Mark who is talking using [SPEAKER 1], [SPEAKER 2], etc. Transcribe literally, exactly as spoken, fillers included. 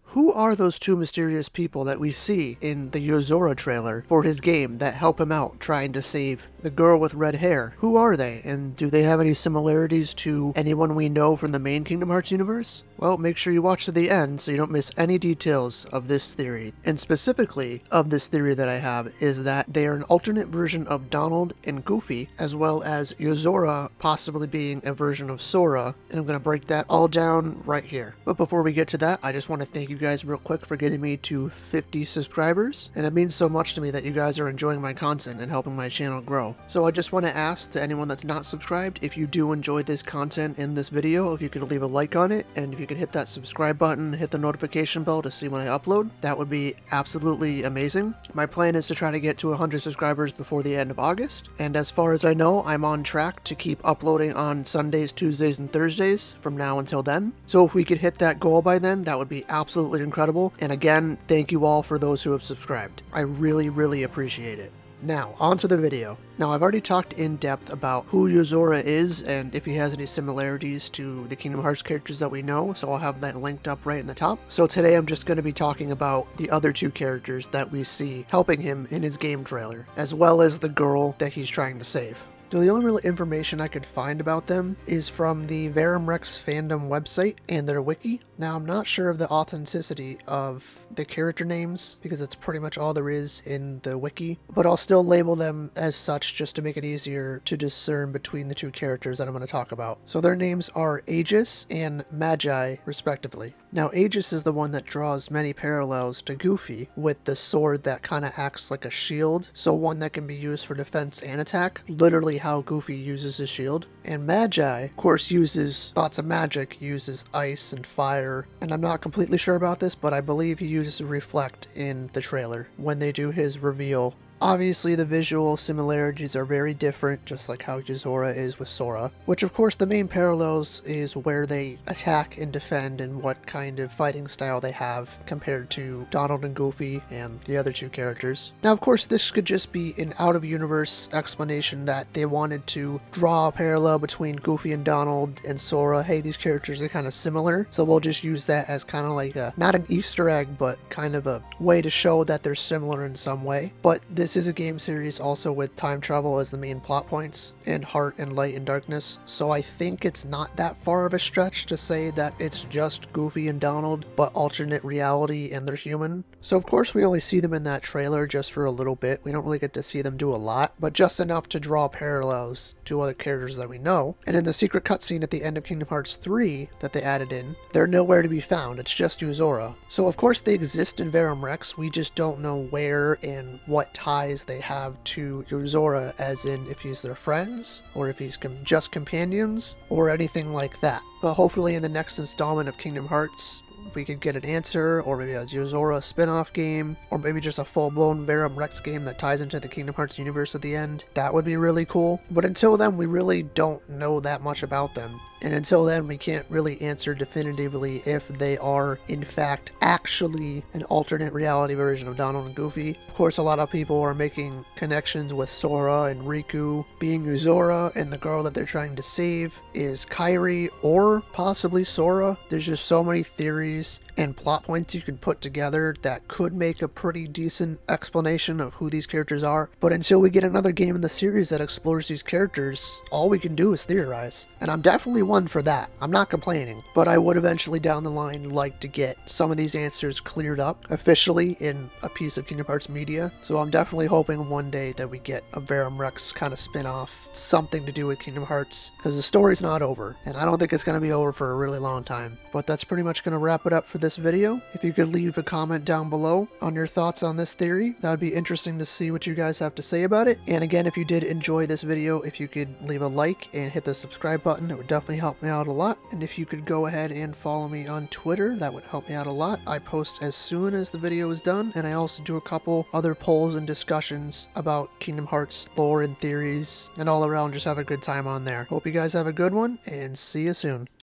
[SPEAKER 1] Who are those two mysterious people that we see in the Yozora trailer for his game that help him out trying to save the girl with red hair? Who are they, and do they have any similarities to anyone we know from the main Kingdom Hearts universe? Well, make sure you watch to the end so you don't miss any details of this theory. And specifically of this theory that I have is that they are an alternate version of Donald and Goofy, as well as Yozora possibly being a version of Sora, and I'm going to break that all down right here. But before we get to that, I just want to thank you guys real quick for getting me to fifty subscribers, and it means so much to me that you guys are enjoying my content and helping my channel grow. So I just want to ask to anyone that's not subscribed, if you do enjoy this content in this video, if you could leave a like on it, and if you could hit that subscribe button, hit the notification bell to see when I upload, that would be absolutely amazing. My plan is to try to get to one hundred subscribers before the end of August, and as far as I know, I'm on track to keep uploading on Sundays, Tuesdays, and Thursdays from now until then. So if we could hit that goal by then, that would be absolutely incredible. And again, thank you all for those who have subscribed. I really, really appreciate it. Now, on to the video. Now, I've already talked in depth about who Yozora is and if he has any similarities to the Kingdom Hearts characters that we know, so I'll have that linked up right in the top. So today I'm just going to be talking about the other two characters that we see helping him in his game trailer, as well as the girl that he's trying to save. So the only real information I could find about them is from the Verum Rex fandom website and their wiki. Now, I'm not sure of the authenticity of the character names because that's pretty much all there is in the wiki, but I'll still label them as such just to make it easier to discern between the two characters that I'm going to talk about. So their names are Aegis and Magi, respectively. Now, Aegis is the one that draws many parallels to Goofy with the sword that kind of acts like a shield, so one that can be used for defense and attack, literally how Goofy uses his shield. And Magi, of course, uses lots of magic, uses ice and fire, and I'm not completely sure about this, but I believe he uses Reflect in the trailer when they do his reveal. Obviously, the visual similarities are very different, just like how Yozora is with Sora, which of course the main parallels is where they attack and defend and what kind of fighting style they have compared to Donald and Goofy and the other two characters. Now, of course, this could just be an out-of-universe explanation that they wanted to draw a parallel between Goofy and Donald and Sora. Hey, these characters are kind of similar, so we'll just use that as kind of like a, not an Easter egg, but kind of a way to show that they're similar in some way. But this This is a game series also with time travel as the main plot points, and heart and light and darkness, so I think it's not that far of a stretch to say that it's just Goofy and Donald, but alternate reality and they're human. So of course we only see them in that trailer just for a little bit. We don't really get to see them do a lot, but just enough to draw parallels to other characters that we know. And in the secret cutscene at the end of Kingdom Hearts three that they added in, they're nowhere to be found. It's just Yozora. So of course they exist in Verum Rex, we just don't know where and what time they have to Yozora, as in if he's their friends, or if he's com just companions, or anything like that. But hopefully in the next installment of Kingdom Hearts, we could get an answer, or maybe a Yozora spin-off game, or maybe just a full-blown Verum Rex game that ties into the Kingdom Hearts universe at the end. That would be really cool. But until then, we really don't know that much about them. And until then, we can't really answer definitively if they are, in fact, actually an alternate reality version of Donald and Goofy. Of course, a lot of people are making connections with Sora and Riku being Yozora, and the girl that they're trying to save is Kairi or possibly Sora. There's just so many theories and plot points you can put together that could make a pretty decent explanation of who these characters are. But until we get another game in the series that explores these characters, all we can do is theorize. And I'm definitely one for that. I'm not complaining. But I would eventually down the line like to get some of these answers cleared up officially in a piece of Kingdom Hearts media. So I'm definitely hoping one day that we get a Verum Rex kind of spin-off, something to do with Kingdom Hearts, because the story's not over. And I don't think it's going to be over for a really long time. But that's pretty much going to wrap it up for this video. If you could leave a comment down below on your thoughts on this theory, that would be interesting to see what you guys have to say about it. And again, if you did enjoy this video, if you could leave a like and hit the subscribe button, it would definitely help me out a lot. And if you could go ahead and follow me on Twitter, that would help me out a lot. I post as soon as the video is done, and I also do a couple other polls and discussions about Kingdom Hearts lore and theories, and all around just have a good time on there. Hope you guys have a good one, and see you soon.